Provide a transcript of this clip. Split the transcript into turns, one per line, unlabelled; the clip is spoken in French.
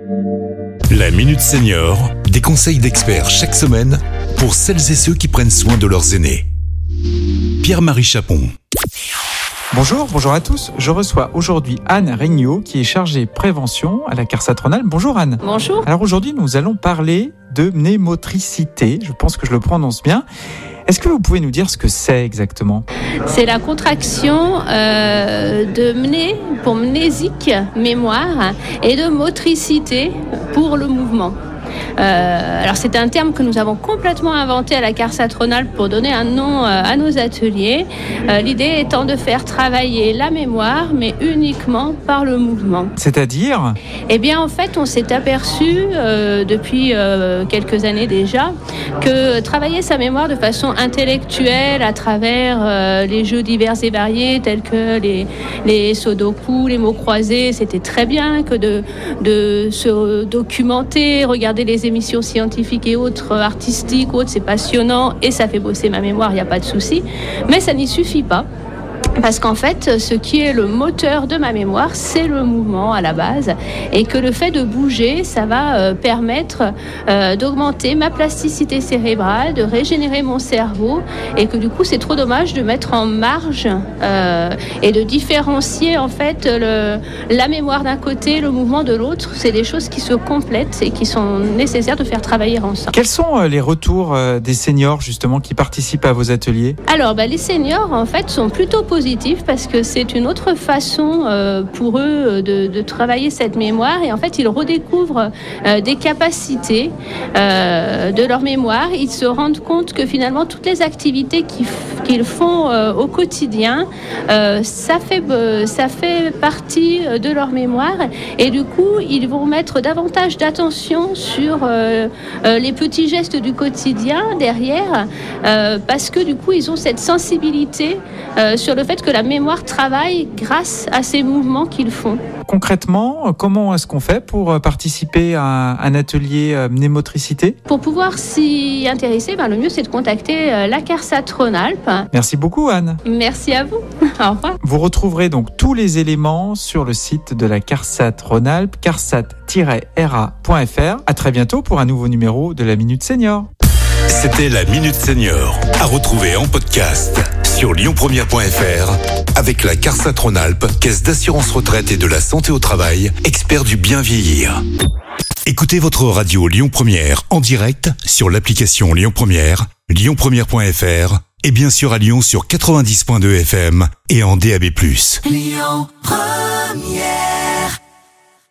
La Minute Senior, des conseils d'experts chaque semaine pour celles et ceux qui prennent soin de leurs aînés. Pierre-Marie Chapon.
Bonjour à tous. Je reçois aujourd'hui Anne Regnault qui est chargée prévention à la CARSAT Rhône-Alpes. Bonjour Anne.
Bonjour.
Alors aujourd'hui, nous allons parler de mnémotricité. Je pense que je le prononce bien. Est-ce que vous pouvez nous dire ce que c'est exactement ?
C'est la contraction de mné pour mnésique, mémoire, et de motricité pour le mouvement. Alors c'est un terme que nous avons complètement inventé à la CARSAT Rhône-Alpes pour donner un nom à nos ateliers. L'idée étant de faire travailler la mémoire, mais uniquement par le mouvement.
C'est-à-dire ?
Eh bien en fait on s'est aperçu depuis quelques années déjà que travailler sa mémoire de façon intellectuelle à travers les jeux divers et variés tels que les sudoku, les mots croisés, c'était très bien que de se documenter, regarder les émissions scientifiques et autres, artistiques, autres, c'est passionnant et ça fait bosser ma mémoire, il n'y a pas de souci. Mais ça n'y suffit pas. Parce qu'en fait, ce qui est le moteur de ma mémoire, c'est le mouvement à la base. Et que le fait de bouger, ça va permettre d'augmenter ma plasticité cérébrale, de régénérer mon cerveau. Et que du coup, c'est trop dommage de mettre en marge et de différencier en fait la mémoire d'un côté, le mouvement de l'autre. C'est des choses qui se complètent et qui sont nécessaires de faire travailler ensemble.
Quels sont les retours des seniors justement qui participent à vos ateliers ?
Alors, les seniors en fait sont plutôt positifs parce que c'est une autre façon pour eux de travailler cette mémoire et en fait ils redécouvrent des capacités de leur mémoire. Ils se rendent compte que finalement toutes les activités qu'ils font au quotidien, ça fait partie de leur mémoire et du coup ils vont mettre davantage d'attention sur les petits gestes du quotidien derrière parce que du coup ils ont cette sensibilité sur le fait que la mémoire travaille grâce à ces mouvements qu'ils font.
Concrètement, comment est-ce qu'on fait pour participer à un atelier mnémotricité ?
Pour pouvoir s'y intéresser, le mieux c'est de contacter la CARSAT Rhône-Alpes.
Merci beaucoup Anne.
Merci à vous. Au revoir.
Vous retrouverez donc tous les éléments sur le site de la CARSAT Rhône-Alpes, carsat-ra.fr. À très bientôt pour un nouveau numéro de la Minute Senior.
C'était la Minute Senior, à retrouver en podcast sur lyonpremière.fr avec la CARSAT Rhône-Alpes, caisse d'assurance retraite et de la santé au travail, expert du bien vieillir. Écoutez votre radio Lyon Première en direct sur l'application Lyon Première, lyonpremière.fr et bien sûr à Lyon sur 90.2 FM et en DAB+.
Lyon Première.